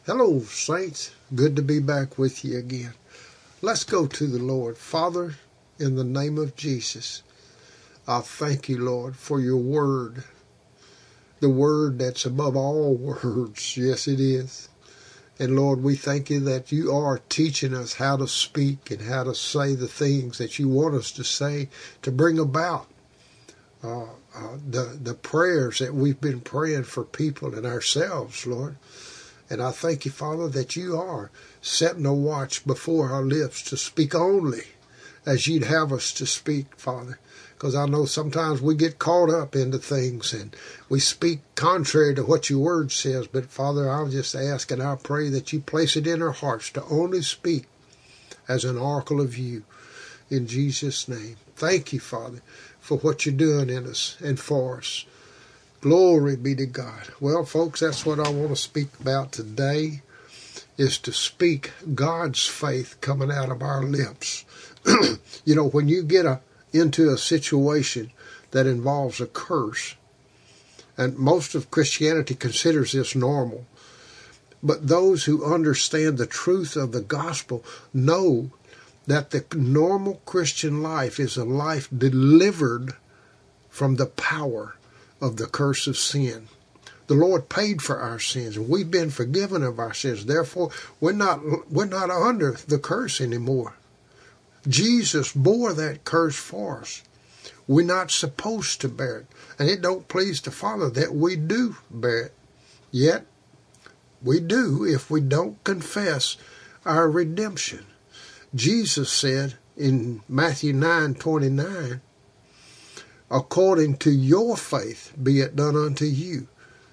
Hello, saints. Good to be back with you again. Let's go to the Lord. Father, in the name of Jesus, I thank you, Lord, for your word. The word that's above all words. Yes, it is. And Lord, we thank you that you are teaching us how to speak and how to say the things that you want us to say to bring about the prayers that we've been praying for people and ourselves, Lord. And I thank you, Father, that you are setting a watch before our lips to speak only as you'd have us to speak, Father. Because I know sometimes we get caught up into things and we speak contrary to what your word says. But, Father, I'll just ask and I pray that you place it in our hearts to only speak as an oracle of you. In Jesus' name. Thank you, Father, for what you're doing in us and for us. Glory be to God. Well, folks, that's what I want to speak about today, is to speak God's faith coming out of our lips. You know, when you get into a situation that involves a curse, and most of Christianity considers this normal, but those who understand the truth of the gospel know that the normal Christian life is a life delivered from the power of the curse of sin. The Lord paid for our sins, and we've been forgiven of our sins. Therefore, we're not under the curse anymore. Jesus bore that curse for us. We're not supposed to bear it, and it don't please the Father that we do bear it. Yet, we do if we don't confess our redemption. Jesus said in Matthew 9:29, according to your faith be it done unto you.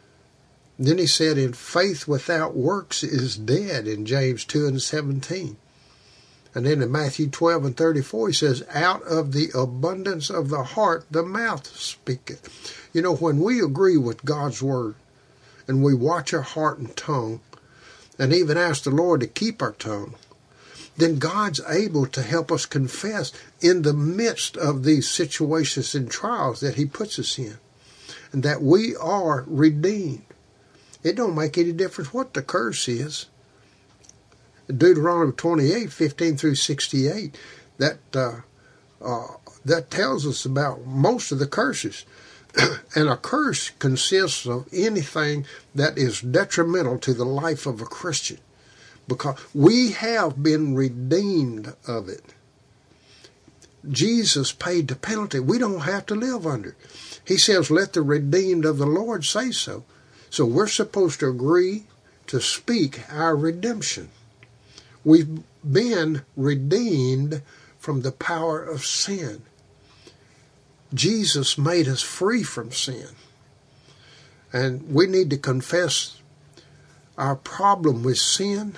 Then he said, in faith without works is dead, in James 2:17. And then in Matthew 12:34, he says, out of the abundance of the heart the mouth speaketh. You know, when we agree with God's word and we watch our heart and tongue and even ask the Lord to keep our tongue, then God's able to help us confess in the midst of these situations and trials that he puts us in, and that we are redeemed. It don't make any difference what the curse is. Deuteronomy 28:15-68, that tells us about most of the curses. And a curse consists of anything that is detrimental to the life of a Christian, because we have been redeemed of it. Jesus paid the penalty. We don't have to live under it. He says, let the redeemed of the Lord say so. So we're supposed to agree to speak our redemption. We've been redeemed from the power of sin. Jesus made us free from sin. And we need to confess our problem with sin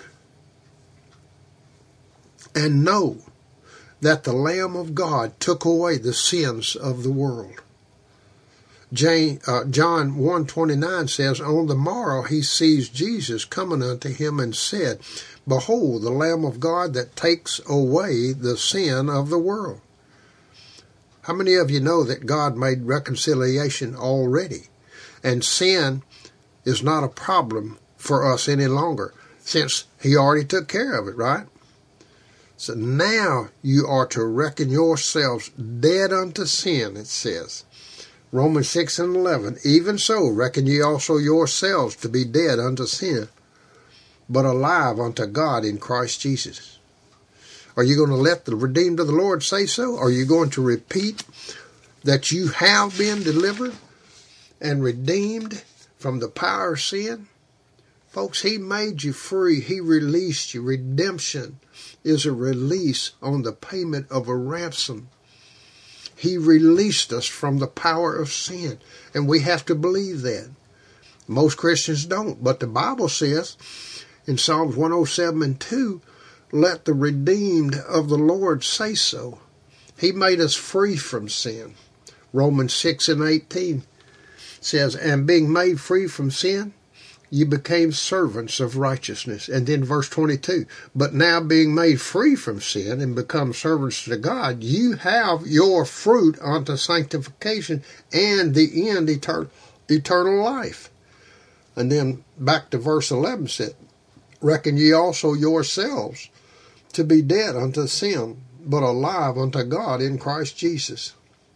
and know that the Lamb of God took away the sins of the world. John 1:29 says, on the morrow he sees Jesus coming unto him and said, behold, the Lamb of God that takes away the sin of the world. How many of you know that God made reconciliation already? And sin is not a problem for us any longer, since he already took care of it, right? So now you are to reckon yourselves dead unto sin, it says. Romans 6:11, even so reckon ye also yourselves to be dead unto sin, but alive unto God in Christ Jesus. Are you going to let the redeemed of the Lord say so? Are you going to repeat that you have been delivered and redeemed from the power of sin? Folks, he made you free. He released you. Redemption is a release on the payment of a ransom. He released us from the power of sin, and we have to believe that. Most Christians don't, but the Bible says in Psalms 107:2, let the redeemed of the Lord say so. He made us free from sin. Romans 6:18 says, and being made free from sin, you became servants of righteousness. And then verse 22, but now being made free from sin and become servants to God, you have your fruit unto sanctification and the end eternal life. And then back to verse 11 said, reckon ye also yourselves to be dead unto sin, but alive unto God in Christ Jesus.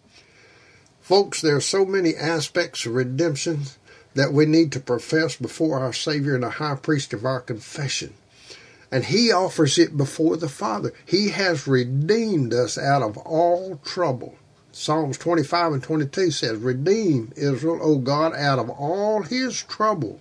Folks, there are so many aspects of redemption that we need to profess before our Savior and the high priest of our confession. And he offers it before the Father. He has redeemed us out of all trouble. Psalms 25 and 22 says, Redeem Israel, O God, out of all his troubles.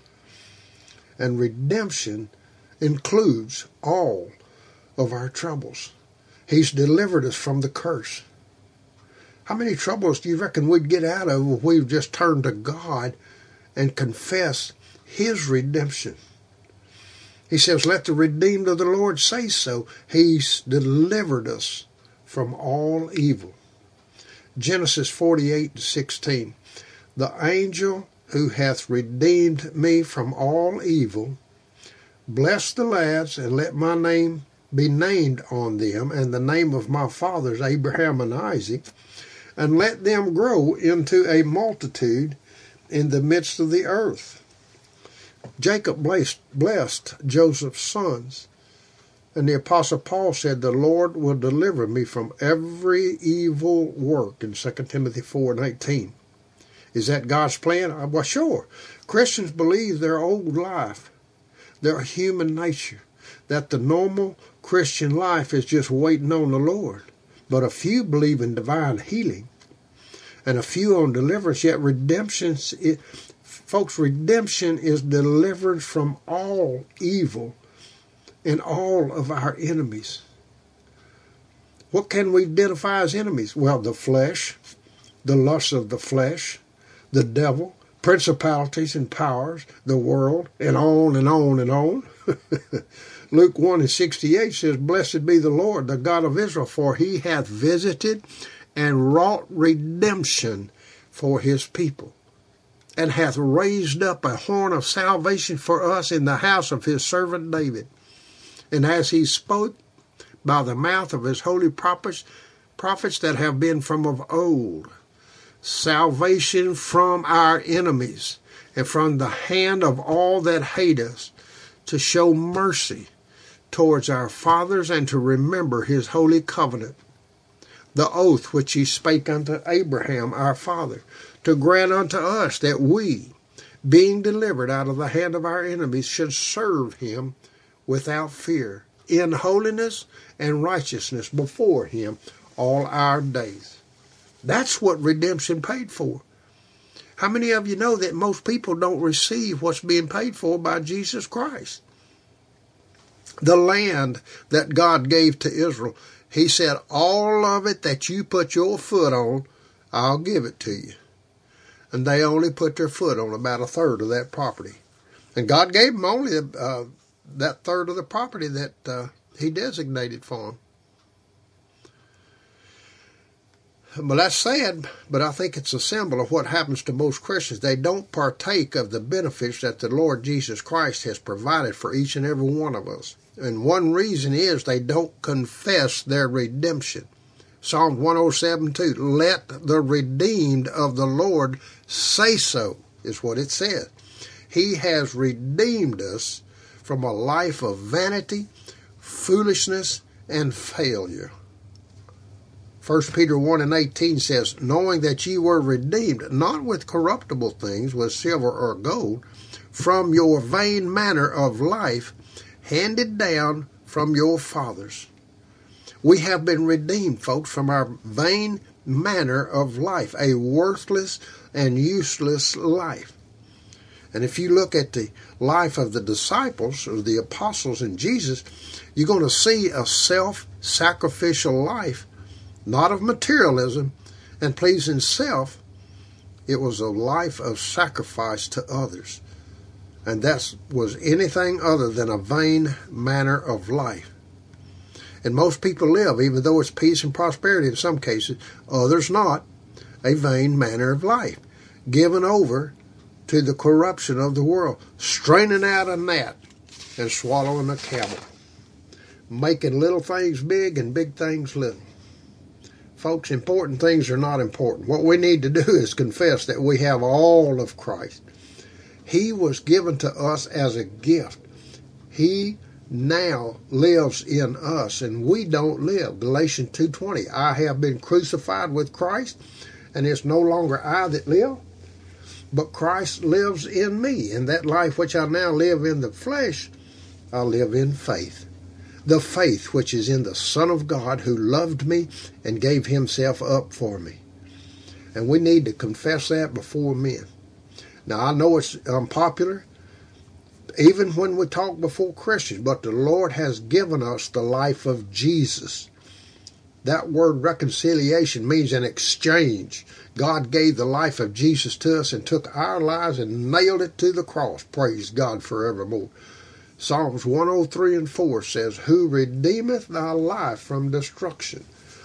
And redemption includes all of our troubles. He's delivered us from the curse. How many troubles do you reckon we'd get out of if we've just turned to God and confessed his redemption? He says, let the redeemed of the Lord say so. He's delivered us from all evil. Genesis 48:16. The angel who hath redeemed me from all evil, bless the lads, and let my name be named on them, and the name of my fathers Abraham and Isaac, and let them grow into a multitude in the midst of the earth. Jacob blessed Joseph's sons, and the Apostle Paul said, the Lord will deliver me from every evil work in 2 Timothy 4:18. Is that God's plan? Well, sure. Christians believe their old life, their human nature, that the normal Christian life is just waiting on the Lord. But a few believe in divine healing, and a few on deliverance. Yet redemption, folks, redemption is deliverance from all evil and all of our enemies. What can we identify as enemies? Well, the flesh, the lust of the flesh, the devil, principalities and powers, the world, and on and on and on. Luke 1:68 says, Blessed be the Lord, the God of Israel, for he hath visited and wrought redemption for his people, and hath raised up a horn of salvation for us in the house of his servant David. And as he spoke by the mouth of his holy prophets that have been from of old, salvation from our enemies and from the hand of all that hate us, to show mercy towards our fathers, and to remember his holy covenant, the oath which he spake unto Abraham our father, to grant unto us that we, being delivered out of the hand of our enemies, should serve him without fear, in holiness and righteousness before him all our days. That's what redemption paid for. How many of you know that most people don't receive what's being paid for by Jesus Christ? The land that God gave to Israel, he said, all of it that you put your foot on, I'll give it to you. And they only put their foot on about a third of that property. And God gave them only that third of the property that he designated for them. But that's sad, but I think it's a symbol of what happens to most Christians. They don't partake of the benefits that the Lord Jesus Christ has provided for each and every one of us. And one reason is they don't confess their redemption. Psalm 107:2, let the redeemed of the Lord say so, is what it says. He has redeemed us from a life of vanity, foolishness, and failure. 1 Peter 1:18 says, knowing that ye were redeemed, not with corruptible things, with silver or gold, from your vain manner of life, handed down from your fathers. We have been redeemed, folks, from our vain manner of life, a worthless and useless life. And if you look at the life of the disciples or the apostles in Jesus, you're going to see a self-sacrificial life, not of materialism and pleasing self. It was a life of sacrifice to others. And that was anything other than a vain manner of life. And most people live, even though it's peace and prosperity in some cases, others not, a vain manner of life, given over to the corruption of the world, straining out a gnat and swallowing a camel, making little things big and big things little. Folks, important things are not important. What we need to do is confess that we have all of Christ. He was given to us as a gift. He now lives in us, and we don't live. Galatians 2:20, I have been crucified with Christ, and it's no longer I that live, but Christ lives in me. And that life which I now live in the flesh, I live in faith. The faith which is in the Son of God, who loved me and gave himself up for me. And we need to confess that before men. Now, I know it's unpopular, even when we talk before Christians, but the Lord has given us the life of Jesus. That word reconciliation means an exchange. God gave the life of Jesus to us and took our lives and nailed it to the cross. Praise God forevermore. Psalms 103:4 says, who redeemeth thy life from destruction,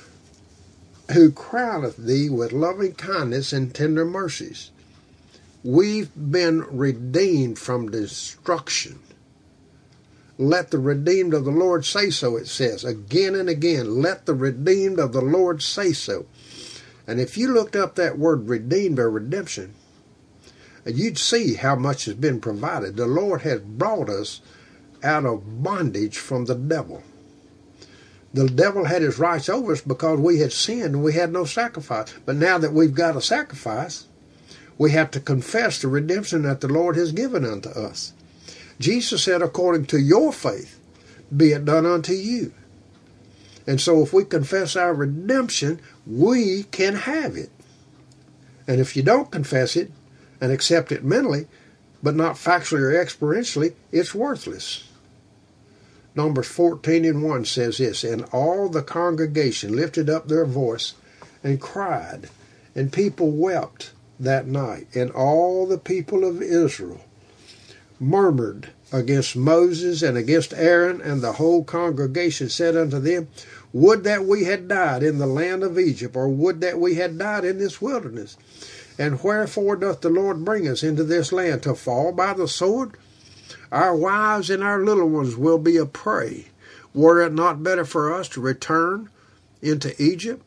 who crowneth thee with loving kindness and tender mercies. We've been redeemed from destruction. Let the redeemed of the Lord say so, it says again and again. Let the redeemed of the Lord say so. And if you looked up that word redeemed or redemption, you'd see how much has been provided. The Lord has brought us out of bondage from the devil. The devil had his rights over us because we had sinned and we had no sacrifice. But now that we've got a sacrifice, we have to confess the redemption that the Lord has given unto us. Jesus said, according to your faith, be it done unto you. And so if we confess our redemption, we can have it. And if you don't confess it and accept it mentally, but not factually or experientially, it's worthless. Numbers 14:1 says this, and all the congregation lifted up their voice and cried, and people wept that night. And all the people of Israel murmured against Moses and against Aaron, and the whole congregation said unto them, would that we had died in the land of Egypt, or would that we had died in this wilderness. And wherefore doth the Lord bring us into this land, to fall by the sword? Our wives and our little ones will be a prey. Were it not better for us to return into Egypt?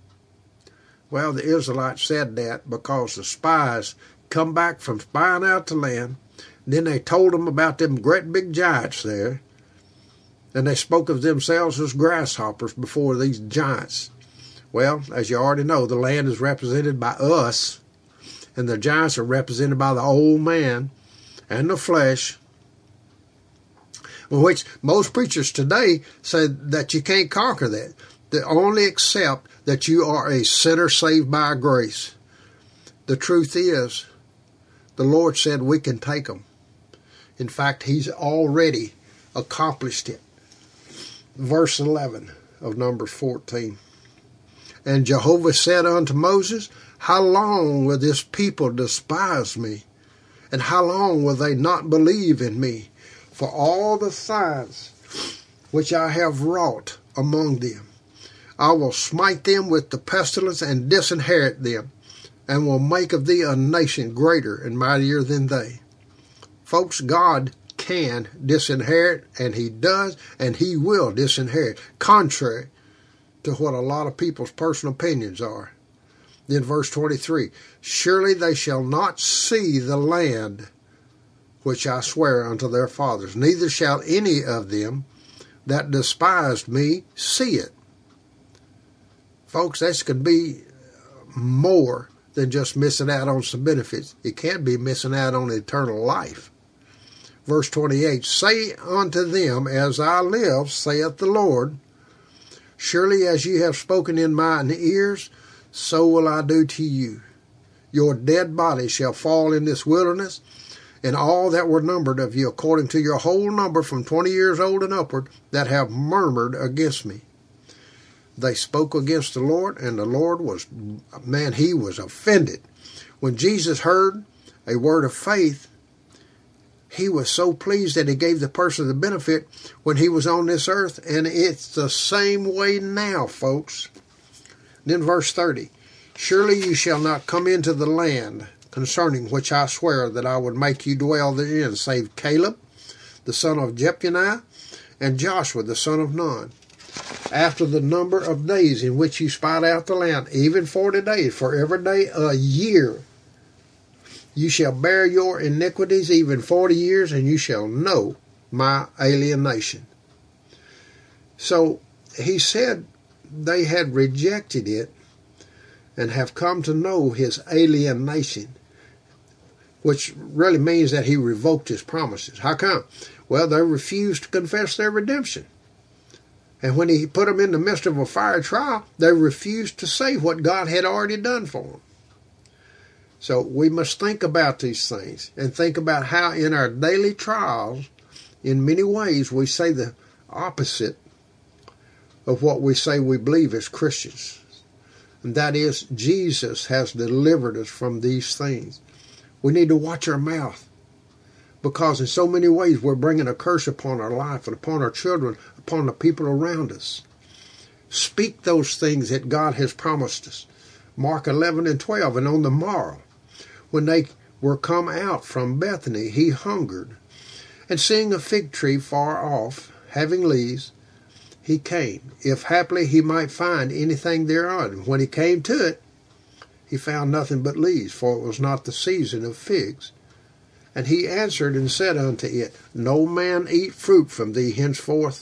Well, the Israelites said that because the spies come back from spying out the land. Then they told them about them great big giants there. And they spoke of themselves as grasshoppers before these giants. Well, as you already know, the land is represented by us, and the giants are represented by the old man and the flesh, which most preachers today say that you can't conquer that. They only accept that you are a sinner saved by grace. The truth is, the Lord said we can take them. In fact, he's already accomplished it. Verse 11 of Numbers 14. And Jehovah said unto Moses, how long will this people despise me? And how long will they not believe in me? For all the signs which I have wrought among them, I will smite them with the pestilence and disinherit them, and will make of thee a nation greater and mightier than they. Folks, God can disinherit, and he does, and he will disinherit, contrary to what a lot of people's personal opinions are. Then verse 23, surely they shall not see the land which I swear unto their fathers, neither shall any of them that despised me see it. Folks, this could be more than just missing out on some benefits. It can be missing out on eternal life. Verse 28, say unto them, as I live, saith the Lord, surely as ye have spoken in mine ears, so will I do to you. Your dead bodies shall fall in this wilderness, and all that were numbered of you, according to your whole number from 20 years old and upward, that have murmured against me. They spoke against the Lord, and the Lord was, man, he was offended. When Jesus heard a word of faith, he was so pleased that he gave the person the benefit when he was on this earth, and it's the same way now, folks. Then verse 30, surely you shall not come into the land concerning which I swear that I would make you dwell therein, save Caleb, the son of Jephunneh, and Joshua, the son of Nun. After the number of days in which you spied out the land, even 40 days, for every day a year, you shall bear your iniquities even 40 years, and you shall know my alienation. So he said they had rejected it and have come to know his alienation, which really means that he revoked his promises. How come? Well, they refused to confess their redemption. And when he put them in the midst of a fire trial, they refused to say what God had already done for them. So we must think about these things and think about how in our daily trials, in many ways, we say the opposite of what we say we believe as Christians. And that is, Jesus has delivered us from these things. We need to watch our mouth, because in so many ways we're bringing a curse upon our life and upon our children, upon the people around us. Speak those things that God has promised us. Mark 11:12, and on the morrow, when they were come out from Bethany, he hungered. And seeing a fig tree far off, having leaves, he came, if haply he might find anything thereon. And when he came to it, he found nothing but leaves, for it was not the season of figs. And he answered and said unto it, No man eat fruit from thee henceforward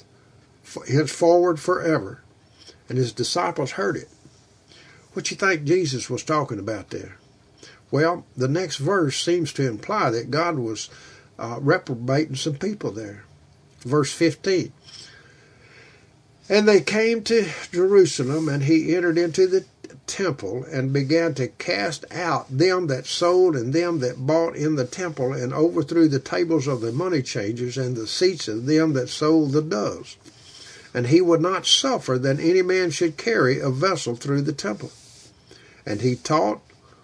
forever. And his disciples heard it. What you think Jesus was talking about there? Well, the next verse seems to imply that God was reprobating some people there. Verse 15. And they came to Jerusalem, and he entered into the temple, and began to cast out them that sold and them that bought in the temple, and overthrew the tables of the money changers and the seats of them that sold the doves. And he would not suffer that any man should carry a vessel through the temple. And he taught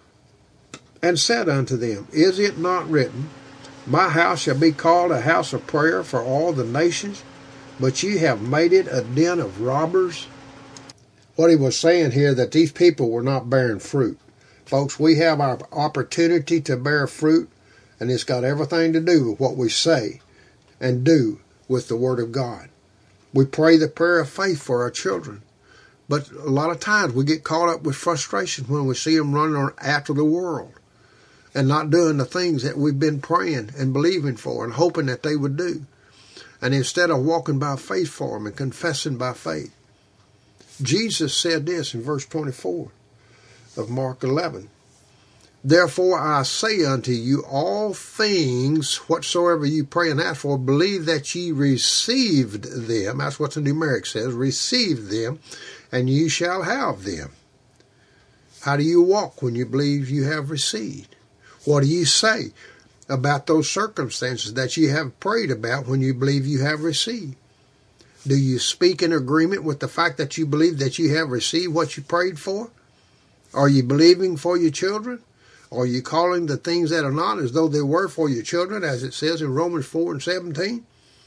and said unto them, Is it not written, My house shall be called a house of prayer for all the nations, but ye have made it a den of robbers? What he was saying here, that these people were not bearing fruit. Folks, we have our opportunity to bear fruit, and it's got everything to do with what we say and do with the Word of God. We pray the prayer of faith for our children, but a lot of times we get caught up with frustration when we see them running after the world and not doing the things that we've been praying and believing for and hoping that they would do. And instead of walking by faith for them and confessing by faith. Jesus said this in verse 24 of Mark 11. Therefore I say unto you, all things whatsoever you pray and ask for, believe that ye received them. That's what the numeric says, receive them, and ye shall have them. How do you walk when you believe you have received? What do you say about those circumstances that you have prayed about when you believe you have received? Do you speak in agreement with the fact that you believe that you have received what you prayed for? Are you believing for your children? Are you calling the things that are not as though they were for your children, as it says in Romans 4:17?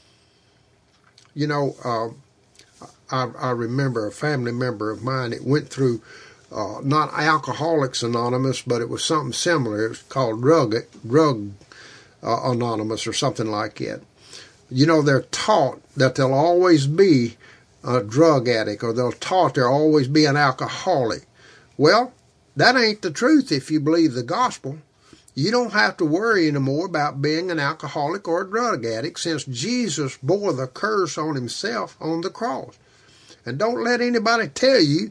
You know, I remember a family member of mine that went through not Alcoholics Anonymous, but it was something similar. It was called Drug Anonymous or something like that. You know, they're taught that they'll always be a drug addict, or they're taught there'll always be an alcoholic. Well, that ain't the truth if you believe the gospel. You don't have to worry anymore about being an alcoholic or a drug addict, since Jesus bore the curse on himself on the cross. And don't let anybody tell you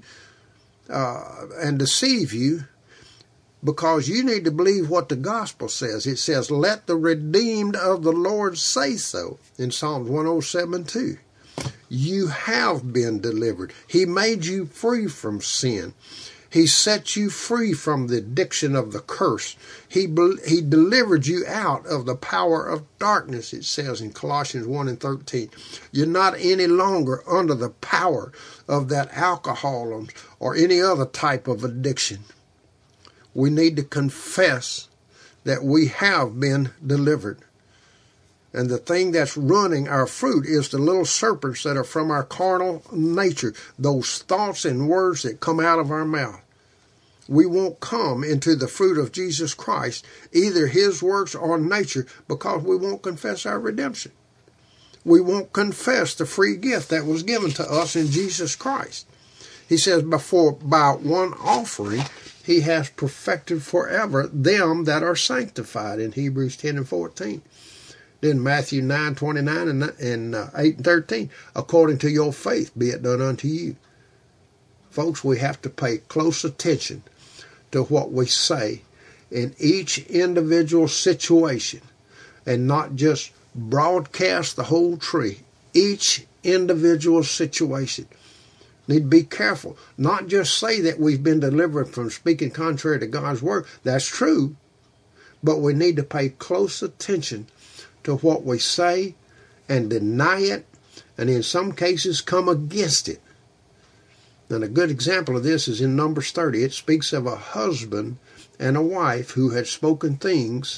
and deceive you, because you need to believe what the gospel says. It says, let the redeemed of the Lord say so in Psalms 107:2. You have been delivered. He made you free from sin. He set you free from the addiction of the curse. He delivered you out of the power of darkness, it says in Colossians 1:13. You're not any longer under the power of that alcohol or any other type of addiction. We need to confess that we have been delivered. And the thing that's running our fruit is the little serpents that are from our carnal nature, those thoughts and words that come out of our mouth. We won't come into the fruit of Jesus Christ, either his works or nature, because we won't confess our redemption. We won't confess the free gift that was given to us in Jesus Christ. He says, by one offering, he has perfected forever them that are sanctified in Hebrews 10:14. Then Matthew 9:29 and 8:13, according to your faith be it done unto you. Folks, we have to pay close attention to what we say in each individual situation and not just broadcast the whole tree. Each individual situation. Need to be careful. Not just say that we've been delivered from speaking contrary to God's word. That's true. But we need to pay close attention to what we say and deny it, and in some cases come against it. And a good example of this is in Numbers 30. It speaks of a husband and a wife who had spoken things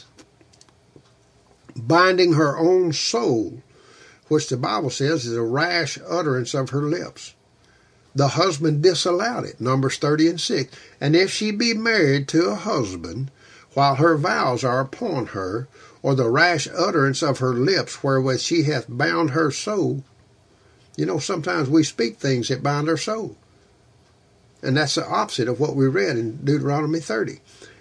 binding her own soul, which the Bible says is a rash utterance of her lips. The husband disallowed it, Numbers 30 and 6. And if she be married to a husband, while her vows are upon her, or the rash utterance of her lips wherewith she hath bound her soul. You know, sometimes we speak things that bind our soul. And that's the opposite of what we read in Deuteronomy 30.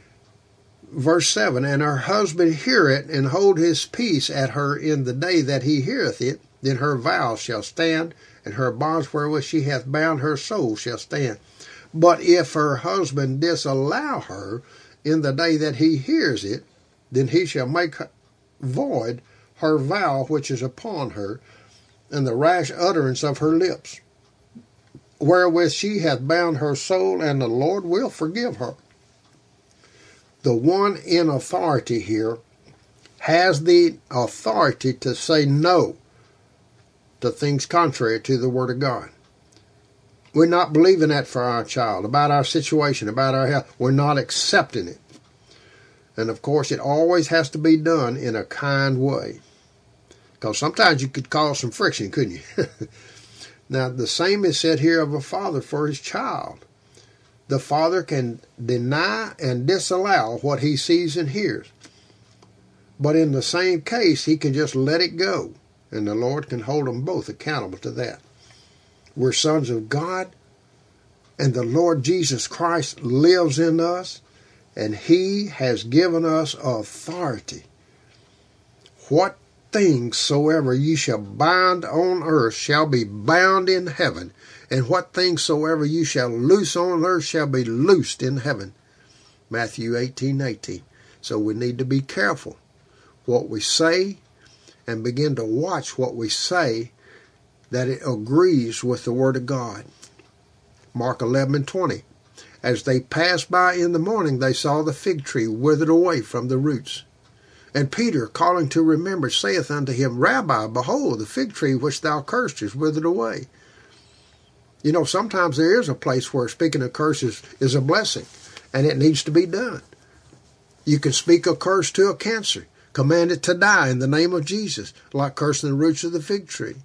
Verse 7, and her husband hear it, and hold his peace at her in the day that he heareth it, then her vows shall stand, and her bonds wherewith she hath bound her soul shall stand. But if her husband disallow her in the day that he hears it, then he shall make void her vow which is upon her, and the rash utterance of her lips, wherewith she hath bound her soul, and the Lord will forgive her. The one in authority here has the authority to say no to things contrary to the Word of God. We're not believing that for our child, about our situation, about our health. We're not accepting it. And of course, it always has to be done in a kind way. Because sometimes you could cause some friction, couldn't you? Now, the same is said here of a father for his child. The father can deny and disallow what he sees and hears. But in the same case, he can just let it go. And the Lord can hold them both accountable to that. We're sons of God, and the Lord Jesus Christ lives in us, and he has given us authority. What things soever ye shall bind on earth shall be bound in heaven, and what things soever you shall loose on earth shall be loosed in heaven. Matthew 18:18. So we need to be careful what we say and begin to watch what we say, that it agrees with the Word of God. Mark 11:20. As they passed by in the morning, they saw the fig tree withered away from the roots. And Peter, calling to remembrance, saith unto him, Rabbi, behold, the fig tree which thou cursed is withered away. You know, sometimes there is a place where speaking of curses is a blessing, and it needs to be done. You can speak a curse to a cancer, command it to die in the name of Jesus, like cursing the roots of the fig tree.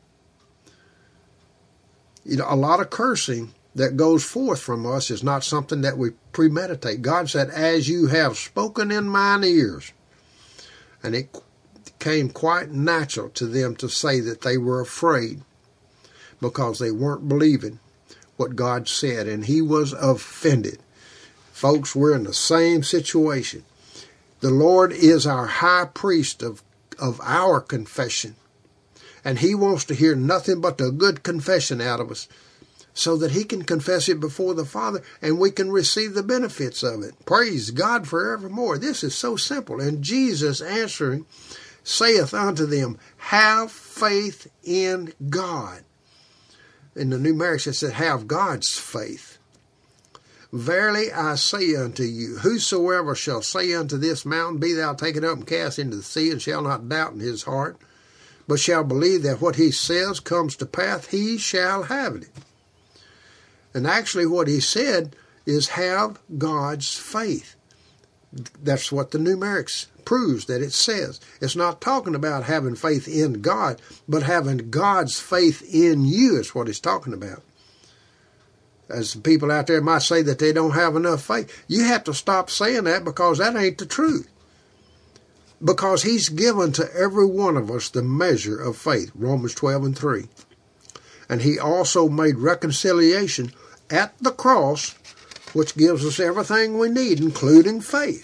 You know, a lot of cursing that goes forth from us is not something that we premeditate. God said, as you have spoken in mine ears. And it came quite natural to them to say that they were afraid because they weren't believing what God said, and he was offended. Folks, we're in the same situation. The Lord is our high priest of our confession, and he wants to hear nothing but the good confession out of us, so that he can confess it before the Father and we can receive the benefits of it. Praise God forevermore. This is so simple. And Jesus answering saith unto them, have faith in God. In the numerics it said, have God's faith. Verily I say unto you, whosoever shall say unto this mountain, be thou taken up and cast into the sea, and shall not doubt in his heart, but shall believe that what he says comes to pass, he shall have it. And actually what he said is have God's faith. That's what the numerics proves that it says. It's not talking about having faith in God, but having God's faith in you is what it's talking about. As the people out there might say that they don't have enough faith, you have to stop saying that, because that ain't the truth. Because he's given to every one of us the measure of faith, Romans 12:3. And he also made reconciliation at the cross, which gives us everything we need, including faith.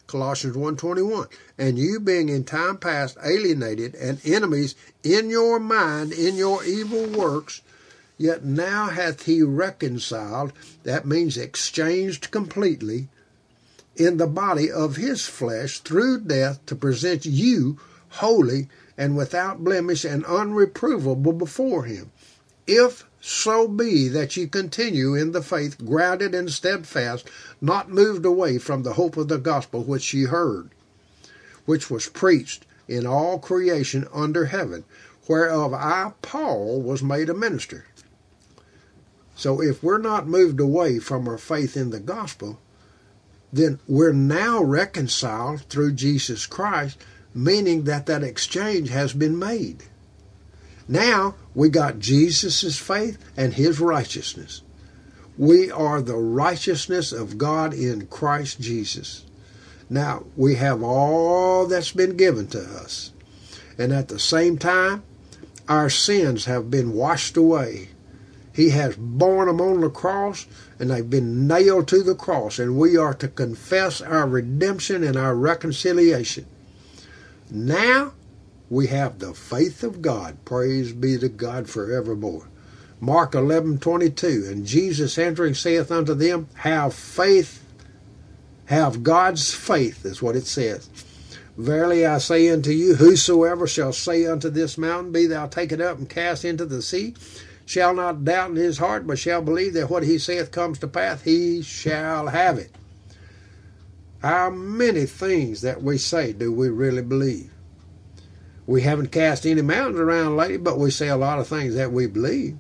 Colossians 1:21. And you being in time past alienated and enemies in your mind, in your evil works, yet now hath he reconciled, that means exchanged completely, in the body of his flesh through death to present you holy and without blemish and unreprovable before him. If so be that ye continue in the faith, grounded and steadfast, not moved away from the hope of the gospel which ye heard, which was preached in all creation under heaven, whereof I, Paul, was made a minister. So if we're not moved away from our faith in the gospel, then we're now reconciled through Jesus Christ, meaning that that exchange has been made. Now we got Jesus' faith and his righteousness. We are the righteousness of God in Christ Jesus. Now we have all that's been given to us. And at the same time, our sins have been washed away. He has borne them on the cross, and they've been nailed to the cross, and we are to confess our redemption and our reconciliation. Now we have the faith of God. Praise be to God forevermore. Mark 11:22, and Jesus answering saith unto them, have faith, have God's faith, is what it says. Verily I say unto you, whosoever shall say unto this mountain, be thou taken up and cast into the sea, shall not doubt in his heart, but shall believe that what he saith comes to pass, he shall have it. How many things that we say do we really believe? We haven't cast any mountains around lately, but we say a lot of things that we believe.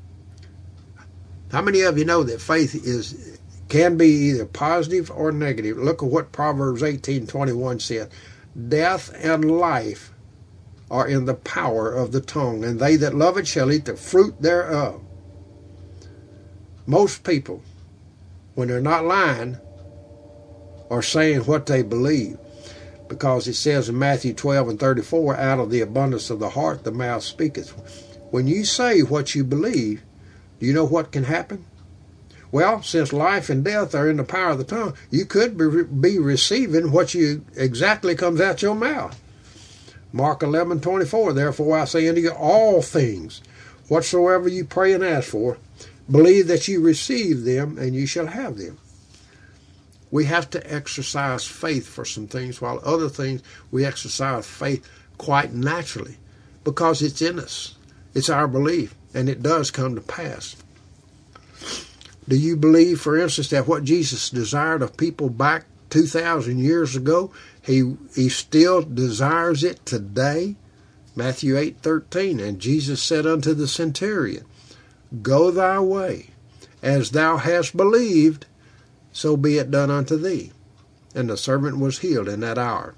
How many of you know that faith can be either positive or negative? Look at what Proverbs 18:21 says. Death and life are in the power of the tongue, and they that love it shall eat the fruit thereof. Most people, when they're not lying, are saying what they believe, because it says in Matthew 12:34, out of the abundance of the heart the mouth speaketh. When you say what you believe, do you know what can happen? Well, since life and death are in the power of the tongue, you could be receiving what you exactly comes out your mouth. Mark 11:24, therefore I say unto you, all things whatsoever you pray and ask for, believe that you receive them, and you shall have them. We have to exercise faith for some things, while other things we exercise faith quite naturally, because it's in us. It's our belief, and it does come to pass. Do you believe, for instance, that what Jesus desired of people back 2,000 years ago, he still desires it today? Matthew 8:13, and Jesus said unto the centurion, go thy way, as thou hast believed, so be it done unto thee. And the servant was healed in that hour.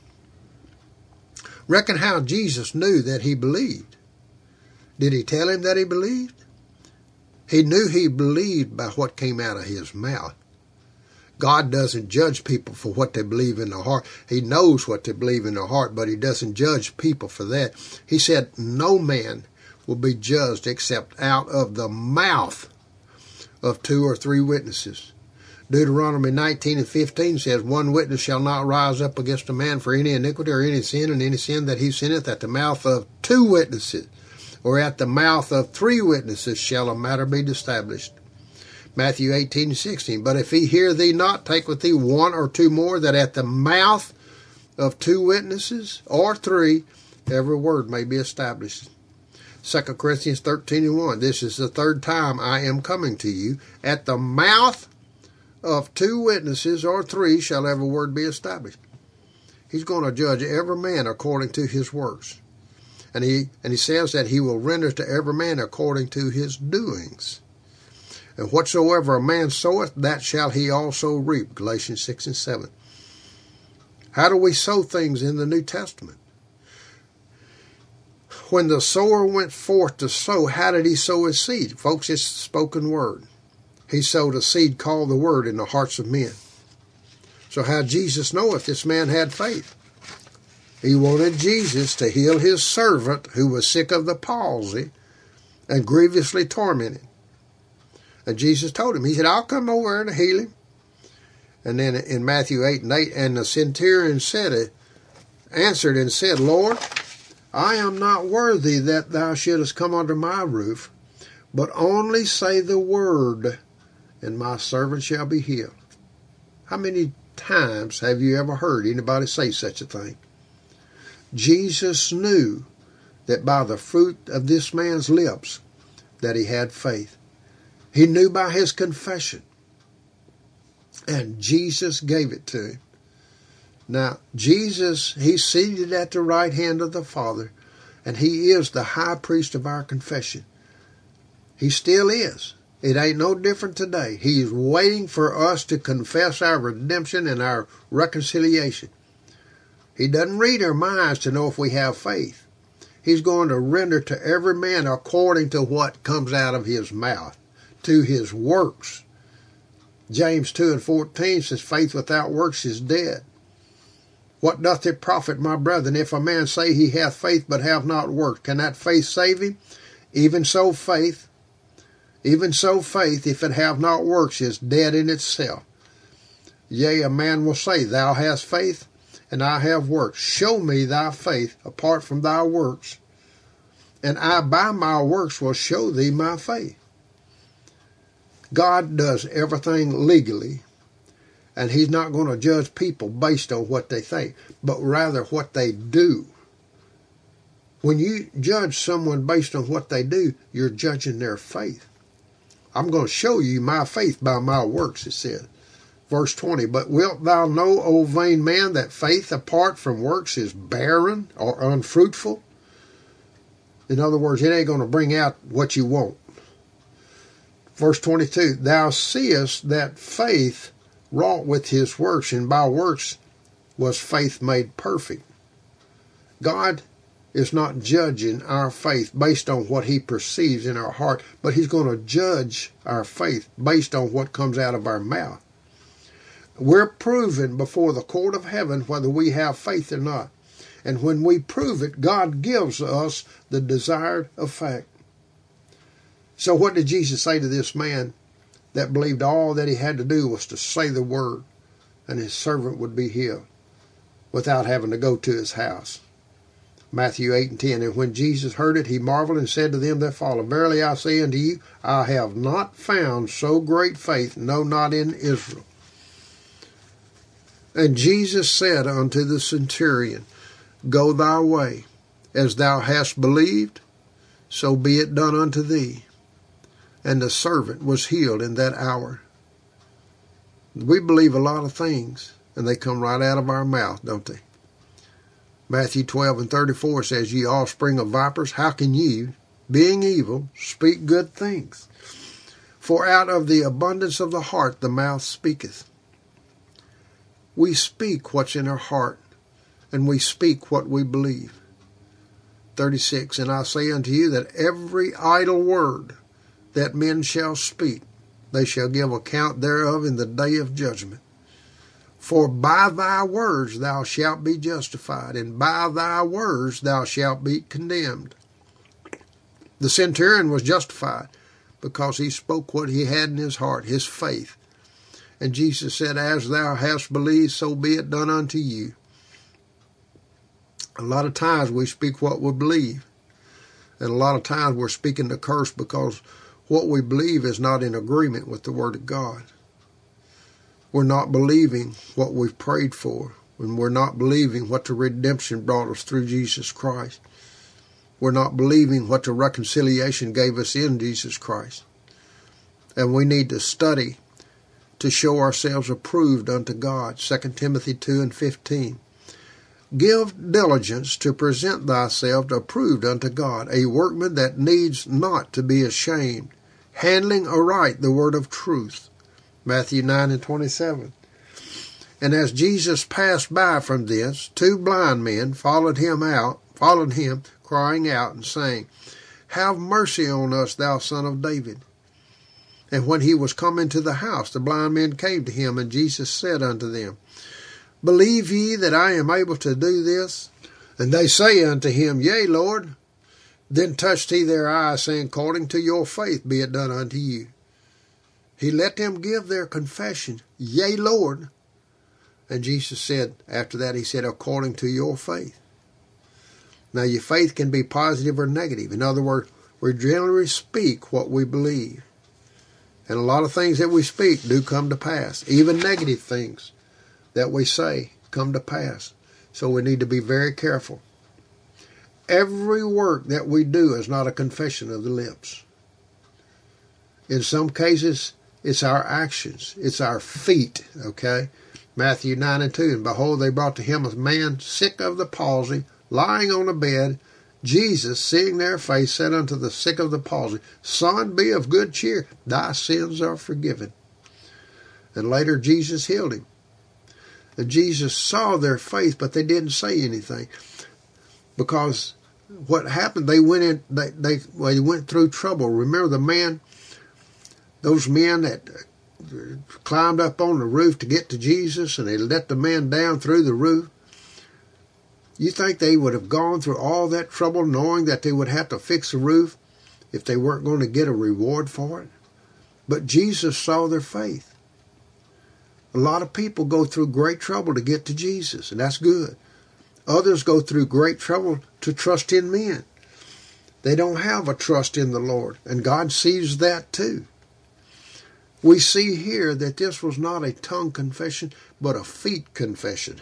Reckon how Jesus knew that he believed. Did he tell him that he believed? He knew he believed by what came out of his mouth. God doesn't judge people for what they believe in their heart. He knows what they believe in their heart, but he doesn't judge people for that. He said no man will be judged except out of the mouth of 2 or 3 witnesses. Deuteronomy 19:15 says, one witness shall not rise up against a man for any iniquity or any sin, and any sin that he sinneth, at the mouth of 2 witnesses, or at the mouth of 3 witnesses shall a matter be established. Matthew 18:16, but if he hear thee not, take with thee 1 or 2 more, that at the mouth of 2 witnesses or 3 every word may be established. 2 Corinthians 13:1, this is the 3rd time I am coming to you. At the mouth of 2 witnesses or 3 shall every word be established. He's going to judge every man according to his works. And he says that he will render to every man according to his doings. And whatsoever a man soweth, that shall he also reap. Galatians 6:7. How do we sow things in the New Testament? When the sower went forth to sow, how did he sow his seed? Folks, it's the spoken word. He sowed a seed called the word in the hearts of men. So how did Jesus know if this man had faith? He wanted Jesus to heal his servant who was sick of the palsy and grievously tormented. And Jesus told him, he said, I'll come over and heal him. And then in Matthew 8:8, and the centurion answered and said, Lord, I am not worthy that thou shouldest come under my roof, but only say the word, and my servant shall be healed. How many times have you ever heard anybody say such a thing? Jesus knew that by the fruit of this man's lips that he had faith. He knew by his confession. And Jesus gave it to him. Now, Jesus, he's seated at the right hand of the Father, and he is the high priest of our confession. He still is. It ain't no different today. He's waiting for us to confess our redemption and our reconciliation. He doesn't read our minds to know if we have faith. He's going to render to every man according to what comes out of his mouth, to his works. James 2:14 says, faith without works is dead. What doth it profit, my brethren, if a man say he hath faith but have not works? Can that faith save him? Even so faith, if it have not works, is dead in itself. Yea, a man will say, thou hast faith, and I have works. Show me thy faith apart from thy works, and I by my works will show thee my faith. God does everything legally, and he's not going to judge people based on what they think, but rather what they do. When you judge someone based on what they do, you're judging their faith. I'm going to show you my faith by my works, it says. Verse 20, but wilt thou know, O vain man, that faith apart from works is barren or unfruitful? In other words, it ain't going to bring out what you want. Verse 22, thou seest that faith wrought with his works, and by works was faith made perfect. God is not judging our faith based on what he perceives in our heart, but he's going to judge our faith based on what comes out of our mouth. We're proven before the court of heaven whether we have faith or not. And when we prove it, God gives us the desired effect. So what did Jesus say to this man that believed all that he had to do was to say the word, and his servant would be healed without having to go to his house? Matthew 8:10, and when Jesus heard it, he marveled and said to them that followed, verily I say unto you, I have not found so great faith, no, not in Israel. And Jesus said unto the centurion, go thy way, as thou hast believed, so be it done unto thee. And the servant was healed in that hour. We believe a lot of things, and they come right out of our mouth, don't they? Matthew 12:34 says, ye offspring of vipers, how can you, being evil, speak good things? For out of the abundance of the heart the mouth speaketh. We speak what's in our heart, and we speak what we believe. 36, and I say unto you that every idle word that men shall speak, they shall give account thereof in the day of judgment. For by thy words thou shalt be justified, and by thy words thou shalt be condemned. The centurion was justified because he spoke what he had in his heart, his faith. And Jesus said, as thou hast believed, so be it done unto you. A lot of times we speak what we believe. And a lot of times we're speaking the curse because what we believe is not in agreement with the Word of God. We're not believing what we've prayed for, and we're not believing what the redemption brought us through Jesus Christ. We're not believing what the reconciliation gave us in Jesus Christ. And we need to study to show ourselves approved unto God. 2 Timothy 2:15. Give diligence to present thyself approved unto God, a workman that needs not to be ashamed, handling aright the word of truth. Matthew 9:27. And as Jesus passed by from thence, two blind men followed him, crying out and saying, have mercy on us, thou son of David. And when he was come into the house, the blind men came to him, and Jesus said unto them, believe ye that I am able to do this? And they say unto him, yea, Lord. Then touched he their eyes, saying, according to your faith be it done unto you. He let them give their confession, yea, Lord. And Jesus said, after that, he said, according to your faith. Now, your faith can be positive or negative. In other words, we generally speak what we believe. And a lot of things that we speak do come to pass. Even negative things that we say come to pass. So we need to be very careful. Every work that we do is not a confession of the lips. In some cases, it's our actions. It's our feet, okay? Matthew 9:2, and behold, they brought to him a man sick of the palsy, lying on a bed. Jesus, seeing their face, said unto the sick of the palsy, Son, be of good cheer, thy sins are forgiven. And later Jesus healed him. And Jesus saw their faith, but they didn't say anything. Because what happened, they went through trouble. Remember those men that climbed up on the roof to get to Jesus, and they let the man down through the roof? You think they would have gone through all that trouble knowing that they would have to fix the roof if they weren't going to get a reward for it? But Jesus saw their faith. A lot of people go through great trouble to get to Jesus, and that's good. Others go through great trouble to trust in men. They don't have a trust in the Lord, and God sees that too. We see here that this was not a tongue confession, but a feet confession.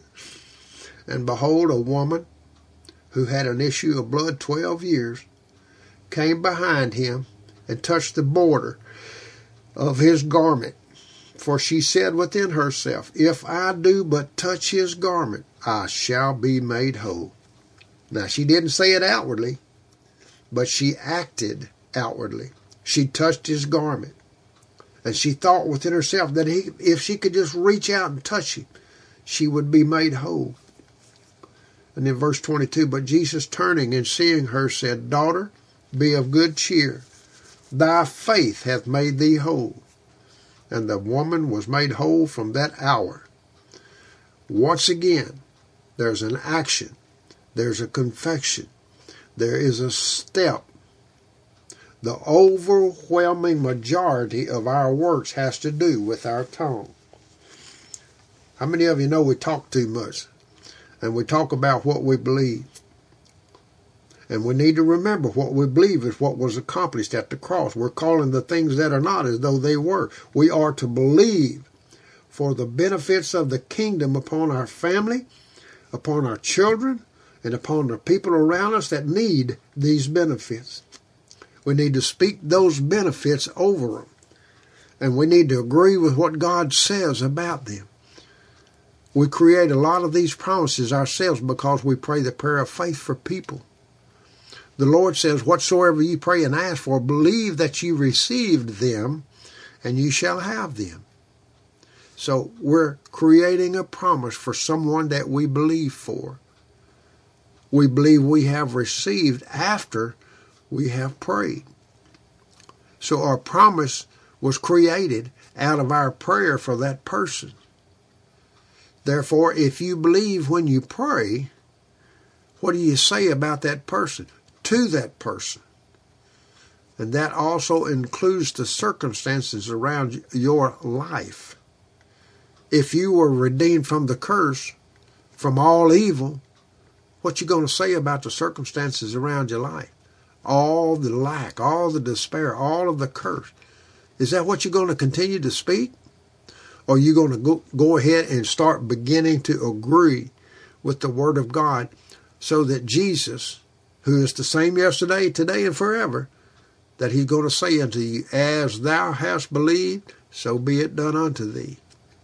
And behold, a woman who had an issue of blood 12 years came behind him and touched the border of his garment. For she said within herself, If I do but touch his garment, I shall be made whole. Now, she didn't say it outwardly, but she acted outwardly. She touched his garment. And she thought within herself that if she could just reach out and touch him, she would be made whole. And in verse 22, but Jesus turning and seeing her said, Daughter, be of good cheer. Thy faith hath made thee whole. And the woman was made whole from that hour. Once again, there's an action. There's a confession. There is a step. The overwhelming majority of our works has to do with our tongue. How many of you know we talk too much? And we talk about what we believe. And we need to remember what we believe is what was accomplished at the cross. We're calling the things that are not as though they were. We are to believe for the benefits of the kingdom upon our family, upon our children, and upon the people around us that need these benefits. We need to speak those benefits over them. And we need to agree with what God says about them. We create a lot of these promises ourselves because we pray the prayer of faith for people. The Lord says, whatsoever you pray and ask for, believe that you received them, and you shall have them. So we're creating a promise for someone that we believe for. We believe we have received after we have prayed. So our promise was created out of our prayer for that person. Therefore, if you believe when you pray, what do you say about that person? To that person. And that also includes the circumstances around your life. If you were redeemed from the curse, from all evil, what you going to say about the circumstances around your life? All the lack, all the despair, all of the curse. Is that what you're going to continue to speak? Or are you going to go ahead and start beginning to agree with the Word of God so that Jesus, who is the same yesterday, today, and forever, that he's going to say unto you, as thou hast believed, so be it done unto thee.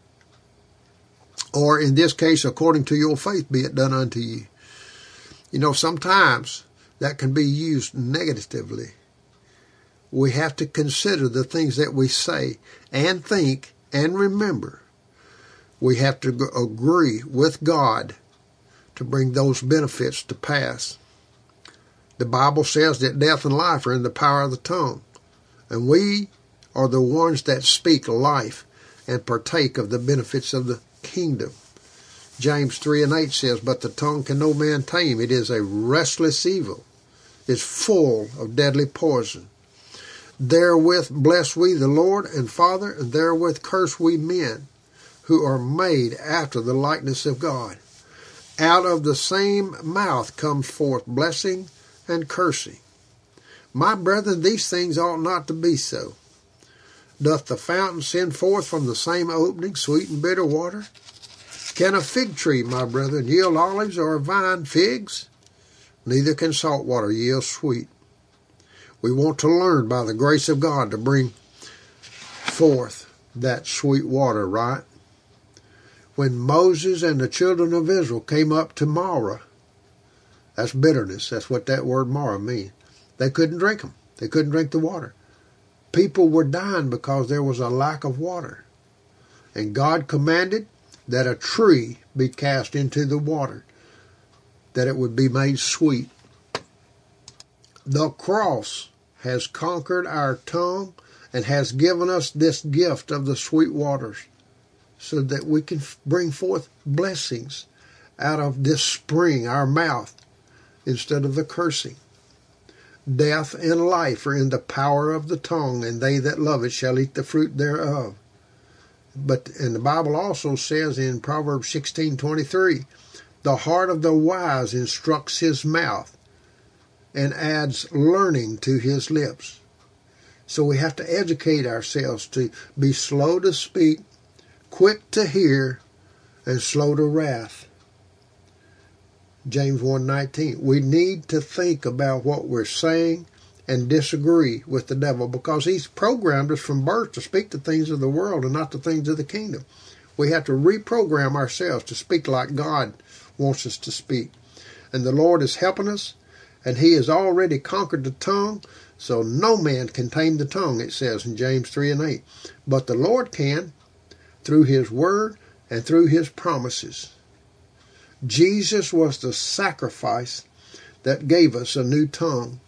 Or in this case, according to your faith, be it done unto you. You know, sometimes that can be used negatively. We have to consider the things that we say and think and remember. We have to agree with God to bring those benefits to pass. The Bible says that death and life are in the power of the tongue. And we are the ones that speak life and partake of the benefits of the kingdom. James 3:8 says, but the tongue can no man tame. It is a restless evil. It's full of deadly poison. Therewith bless we the Lord and Father, and therewith curse we men, who are made after the likeness of God. Out of the same mouth comes forth blessing and cursing. My brethren, these things ought not to be so. Doth the fountain send forth from the same opening sweet and bitter water? Can a fig tree, my brethren, yield olives, or a vine figs? Neither can salt water yield sweet. We want to learn by the grace of God to bring forth that sweet water, right? When Moses and the children of Israel came up to Marah, that's bitterness. That's what that word Marah means. They couldn't drink them. They couldn't drink the water. People were dying because there was a lack of water. And God commanded that a tree be cast into the water, that it would be made sweet. The cross has conquered our tongue and has given us this gift of the sweet waters, so that we can bring forth blessings out of this spring, our mouth, instead of the cursing. Death and life are in the power of the tongue, and they that love it shall eat the fruit thereof. And the Bible also says in Proverbs 16:23, the heart of the wise instructs his mouth and adds learning to his lips. So we have to educate ourselves to be slow to speak, quick to hear, and slow to wrath. James 1:19. We need to think about what we're saying and disagree with the devil, because he's programmed us from birth to speak the things of the world and not the things of the kingdom. We have to reprogram ourselves to speak like God wants us to speak. And the Lord is helping us, and he has already conquered the tongue, so no man can tame the tongue, it says in James 3:8. But the Lord can, through his word and through his promises. Jesus was the sacrifice that gave us a new tongue.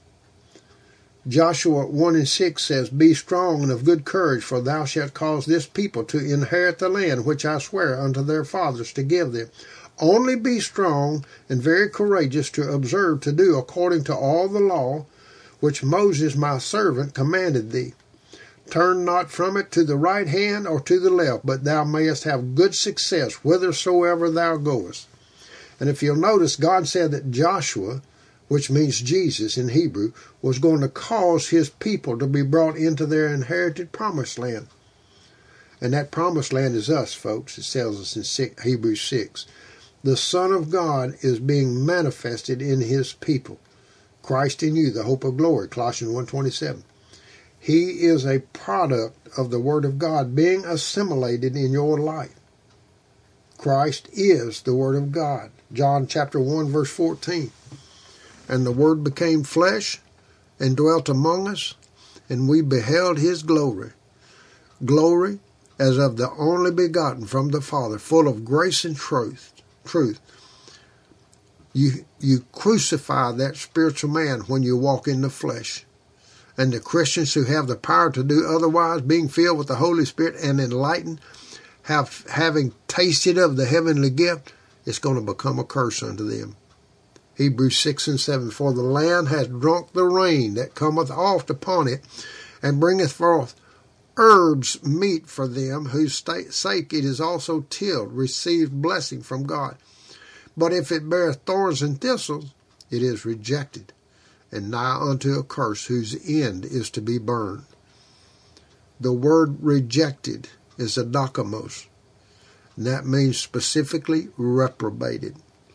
Joshua 1:6 says, be strong and of good courage, for thou shalt cause this people to inherit the land which I swear unto their fathers to give them. Only be strong and very courageous to observe to do according to all the law which Moses my servant commanded thee. Turn not from it to the right hand or to the left, but thou mayest have good success whithersoever thou goest. And if you'll notice, God said that Joshua, which means Jesus in Hebrew, was going to cause his people to be brought into their inherited promised land. And that promised land is us, folks. It tells us in Hebrews 6. The Son of God is being manifested in his people. Christ in you, the hope of glory, Colossians 1:27. He is a product of the Word of God being assimilated in your life. Christ is the Word of God. John chapter 1, verse 14. And the Word became flesh and dwelt among us, and we beheld his glory. Glory as of the only begotten from the Father, full of grace and truth. You crucify that spiritual man when you walk in the flesh. And the Christians who have the power to do otherwise, being filled with the Holy Spirit and enlightened, having tasted of the heavenly gift, it's going to become a curse unto them. Hebrews 6:7, for the land hath drunk the rain that cometh oft upon it, and bringeth forth herbs meet for them, whose sake it is also tilled, received blessing from God. But if it beareth thorns and thistles, it is rejected, and nigh unto a curse, whose end is to be burned. The word rejected is adokamos, and that means specifically reprobated.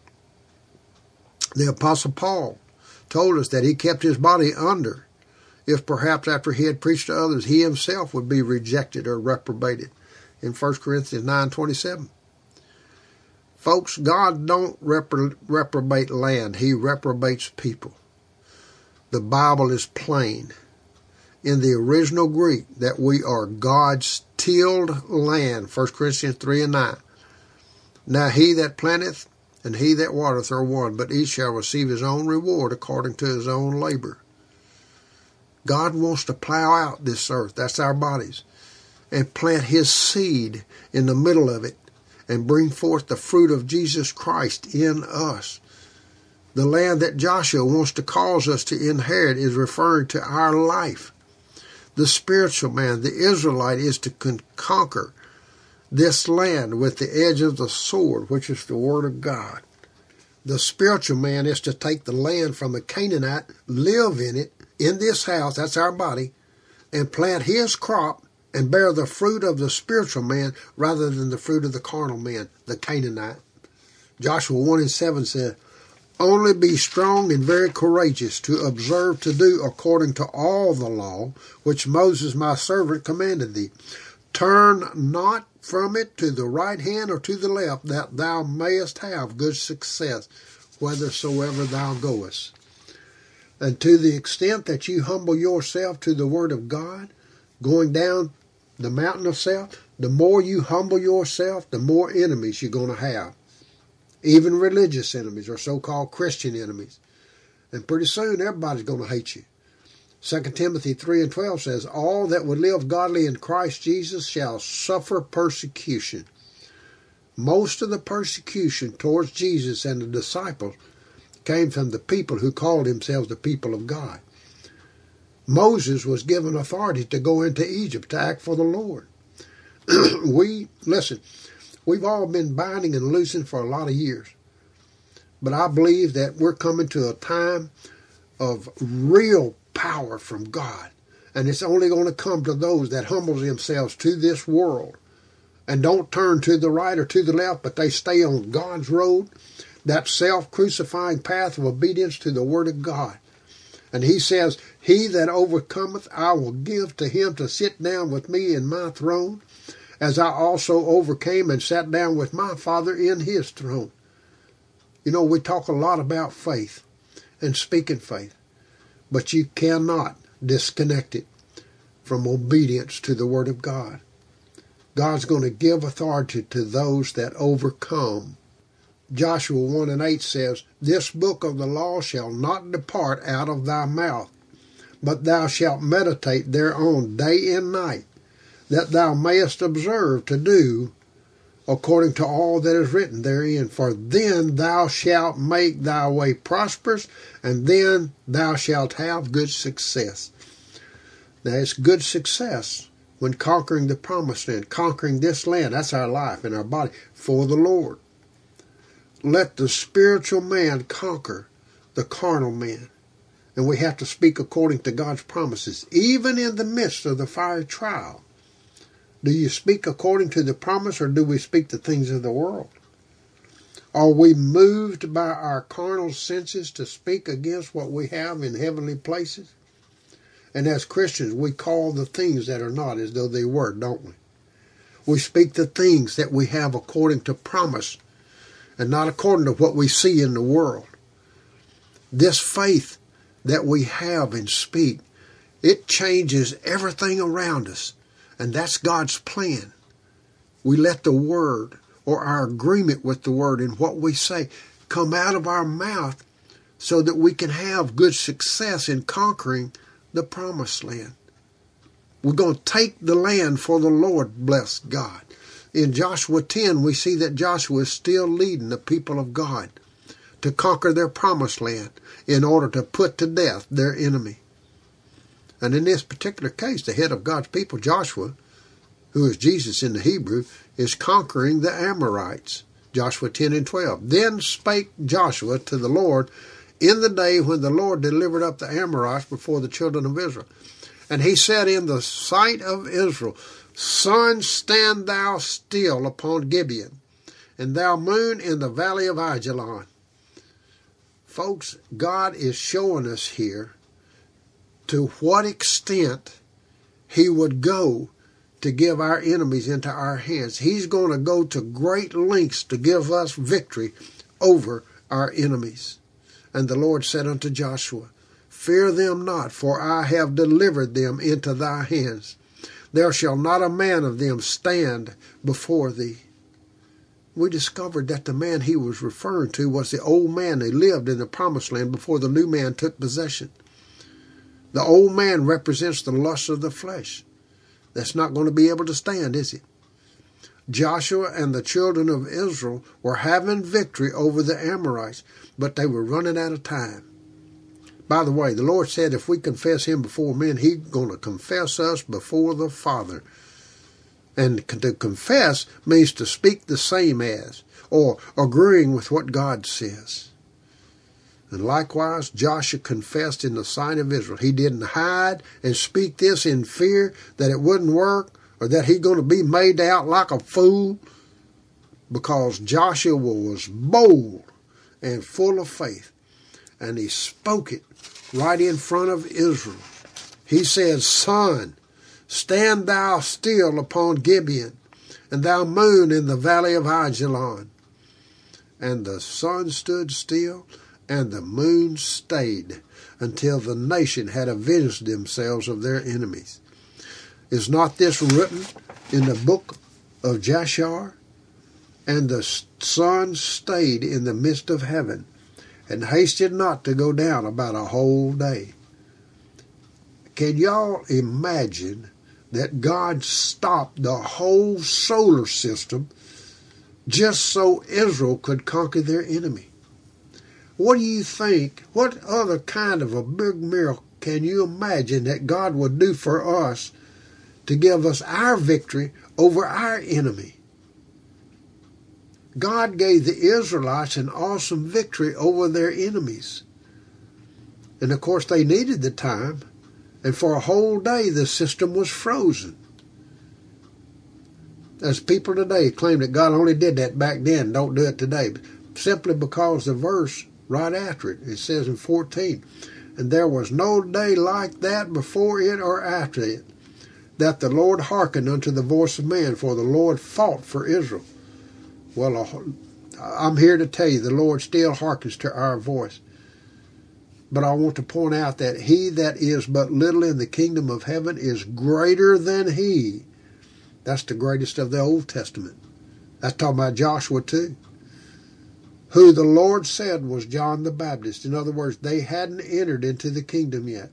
The Apostle Paul told us that he kept his body under, if perhaps after he had preached to others, he himself would be rejected or reprobated, in 1 Corinthians 9:27. Folks, God don't reprobate land. He reprobates people. The Bible is plain in the original Greek that we are God's tilled land, 1 Corinthians 3:9. Now he that planteth and he that watereth are one, but each shall receive his own reward according to his own labor. God wants to plow out this earth, that's our bodies, and plant his seed in the middle of it and bring forth the fruit of Jesus Christ in us. The land that Joshua wants to cause us to inherit is referring to our life. The spiritual man, the Israelite, is to conquer this land with the edge of the sword, which is the word of God. The spiritual man is to take the land from a Canaanite, live in it, in this house, that's our body, and plant his crop and bear the fruit of the spiritual man rather than the fruit of the carnal man, the Canaanite. Joshua 1:7 said, "Only be strong and very courageous to observe to do according to all the law which Moses my servant commanded thee. Turn not from it to the right hand or to the left, that thou mayest have good success whithersoever thou goest." And to the extent that you humble yourself to the word of God, going down the mountain of self, the more you humble yourself, the more enemies you're going to have. Even religious enemies, or so-called Christian enemies. And pretty soon everybody's going to hate you. 2 Timothy 3:12 says, "All that would live godly in Christ Jesus shall suffer persecution." Most of the persecution towards Jesus and the disciples came from the people who called themselves the people of God. Moses was given authority to go into Egypt to act for the Lord. We've all been binding and loosing for a lot of years. But I believe that we're coming to a time of real power from God. And it's only going to come to those that humble themselves to this world and don't turn to the right or to the left, but they stay on God's road, that self-crucifying path of obedience to the Word of God. And he says, "He that overcometh, I will give to him to sit down with me in my throne, as I also overcame and sat down with my Father in his throne." You know, we talk a lot about faith and speaking faith, but you cannot disconnect it from obedience to the Word of God. God's going to give authority to those that overcome. Joshua 1:8 says, "This book of the law shall not depart out of thy mouth, but thou shalt meditate thereon day and night, that thou mayest observe to do according to all that is written therein. For then thou shalt make thy way prosperous, and then thou shalt have good success." Now, it's good success when conquering the promised land, conquering this land. That's our life and our body for the Lord. Let the spiritual man conquer the carnal man. And we have to speak according to God's promises, even in the midst of the fiery trial. Do you speak according to the promise, or do we speak the things of the world? Are we moved by our carnal senses to speak against what we have in heavenly places? And as Christians, we call the things that are not as though they were, don't we? We speak the things that we have according to promise, and not according to what we see in the world. This faith that we have and speak, it changes everything around us. And that's God's plan. We let the Word, or our agreement with the Word and what we say, come out of our mouth so that we can have good success in conquering the promised land. We're going to take the land for the Lord, bless God. In Joshua 10, we see that Joshua is still leading the people of God to conquer their promised land in order to put to death their enemy. And in this particular case, the head of God's people, Joshua, who is Jesus in the Hebrew, is conquering the Amorites. Joshua 10:12. "Then spake Joshua to the Lord in the day when the Lord delivered up the Amorites before the children of Israel. And he said in the sight of Israel, Sun, stand thou still upon Gibeon, and thou moon in the valley of Ajalon." Folks, God is showing us here to what extent he would go to give our enemies into our hands. He's going to go to great lengths to give us victory over our enemies. And the Lord said unto Joshua, "Fear them not, for I have delivered them into thy hands. There shall not a man of them stand before thee." We discovered that the man he was referring to was the old man that lived in the promised land before the new man took possession. The old man represents the lust of the flesh. That's not going to be able to stand, is it? Joshua and the children of Israel were having victory over the Amorites, but they were running out of time. By the way, the Lord said if we confess him before men, he's going to confess us before the Father. And to confess means to speak the same as, or agreeing with what God says. And likewise, Joshua confessed in the sight of Israel. He didn't hide and speak this in fear that it wouldn't work or that he's going to be made out like a fool, because Joshua was bold and full of faith. And he spoke it right in front of Israel. He said, "Sun, stand thou still upon Gibeon, and thou moon in the valley of Ajalon." And the sun stood still, and the moon stayed, until the nation had avenged themselves of their enemies. Is not this written in the book of Jashar? And the sun stayed in the midst of heaven, and hasted not to go down about a whole day. Can y'all imagine that God stopped the whole solar system just so Israel could conquer their enemy? What do you think? What other kind of a big miracle can you imagine that God would do for us to give us our victory over our enemy? God gave the Israelites an awesome victory over their enemies. And of course they needed the time, and for a whole day the system was frozen. As people today claim that God only did that back then, don't do it today, simply because the verse right after it, it says in 14, "And there was no day like that before it or after it, that the Lord hearkened unto the voice of man, for the Lord fought for Israel." Well, I'm here to tell you the Lord still hearkens to our voice. But I want to point out that he that is but little in the kingdom of heaven is greater than he. That's the greatest of the Old Testament. That's talking about Joshua too. Who the Lord said was John the Baptist. In other words, they hadn't entered into the kingdom yet.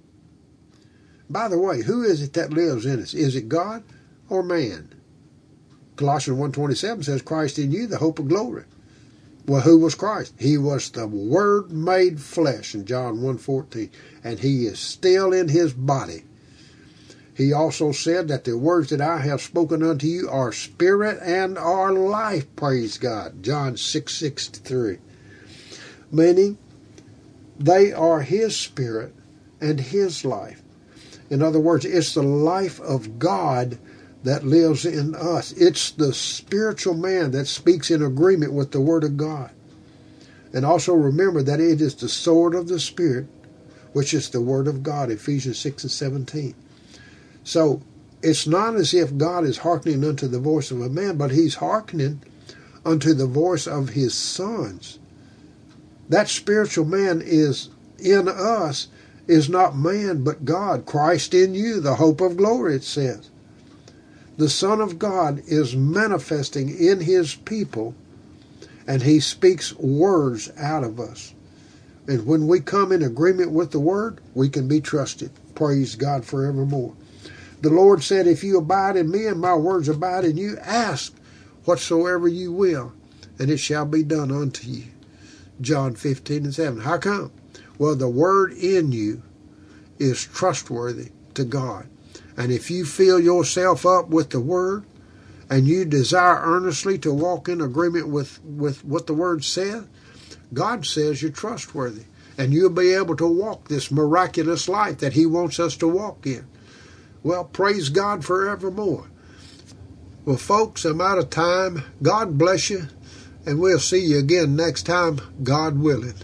By the way, who is it that lives in us? Is it God or man? Colossians 1:27 says, "Christ in you, the hope of glory." Well, who was Christ? He was the Word made flesh in John 1:14, and he is still in his body. He also said that the words that I have spoken unto you are spirit and are life, praise God, John 6:63. Meaning, they are his spirit and his life. In other words, it's the life of God that lives in us. It's the spiritual man that speaks in agreement with the Word of God. And also remember that it is the sword of the Spirit, which is the Word of God, Ephesians 6:17. So it's not as if God is hearkening unto the voice of a man, but he's hearkening unto the voice of his sons. That spiritual man is in us, is not man but God. Christ in you, the hope of glory, it says. The Son of God is manifesting in his people, and he speaks words out of us. And when we come in agreement with the Word, we can be trusted. Praise God forevermore. The Lord said, "If you abide in me and my words abide in you, ask whatsoever you will, and it shall be done unto you." John 15:7. How come? Well, the Word in you is trustworthy to God. And if you fill yourself up with the Word, and you desire earnestly to walk in agreement with what the Word says, God says you're trustworthy. And you'll be able to walk this miraculous life that he wants us to walk in. Well, praise God forevermore. Well, folks, I'm out of time. God bless you. And we'll see you again next time, God willing.